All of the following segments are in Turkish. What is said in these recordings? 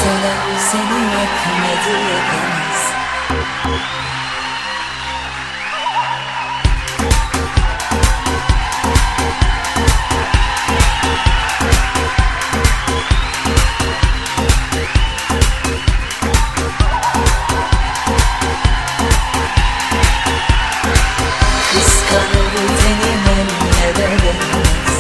Kimseler seni öpmedi henüz. Kıskanır tenim ellere değmez.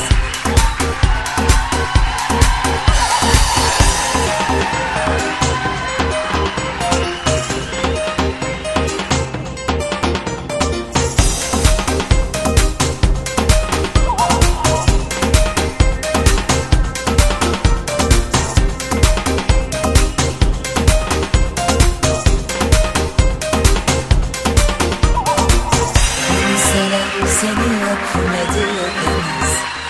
Seni öpmedi henüz.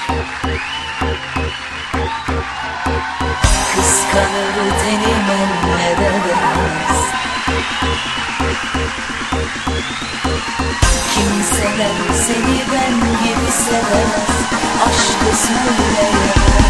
Kıskanır tenim ellere değmez. Kimseler seni ben gibi sevemez. Aşkı söyleyemez.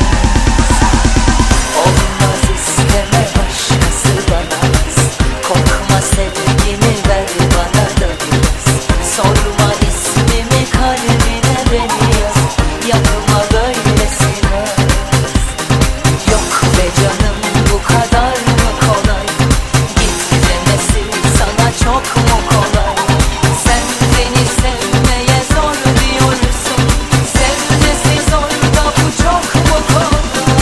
Olmaz isteme başkası bana. Korkma sevgini ver bana da biraz. Sorma ismimi kalbine beni yaz. Yapma böylesine. Yok be canım bu kadar mı kolay? Git demesi sana çok mu kolay? Sen beni sevmeye zor diyorsun. Sevmesi zor da bu çok mu kolay?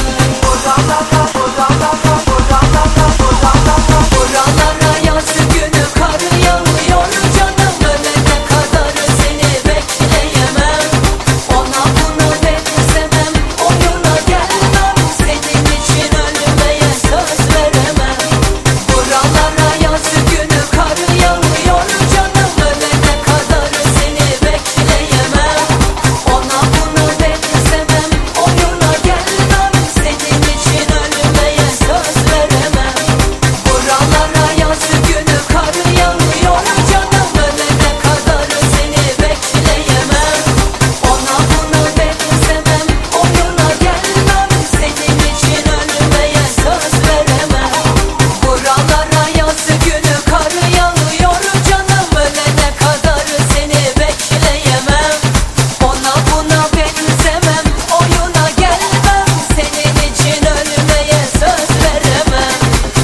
Buralara yaz günü kar yağıyor canım. Ölene kadar seni bekleyemem. Ona buna benzemem. Oyuna gelmem. Senin için ölmeye söz veremem. Buralara yaz günü kar yağıyor canım. Ölene kadar seni bekleyemem. Ona buna benzemem. Oyuna gelmem. Senin için ölmeye söz veremem. Buralara yaz günü kar yağıyor canım. Ölene kadar seni bekleyemem. Ona buna benzemem. Oyuna gelmem. Senin için ölmeye söz veremem. Buralara yaz günü kar yağıyor canım. Ölene kadar seni bekleyemem. Ona buna benzemem. Oyuna gelmem. Senin için ölmeye söz veremem.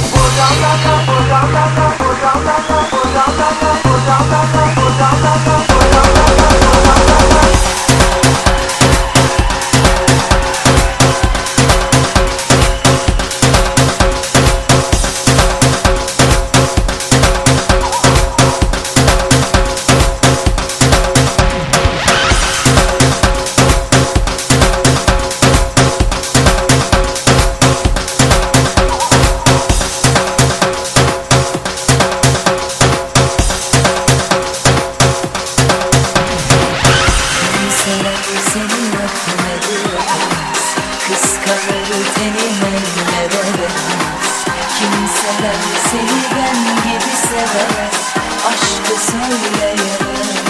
Seni öpmedi henüz. Kıskanır tenim ellere değmez. Kimseler seni ben gibi sevemez. Aşkı söyleyemez.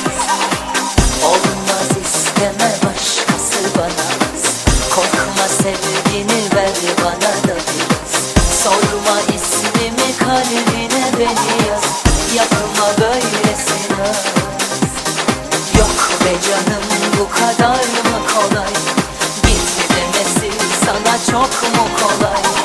Olmaz isteme başkası bana. Korkma sevgini ver bana da biraz. Sorma ismimi kalbine beni yaz. Yapma böylesine. Yok be canım bu kadar mı kolay? Git demesi sana çok mu kolay?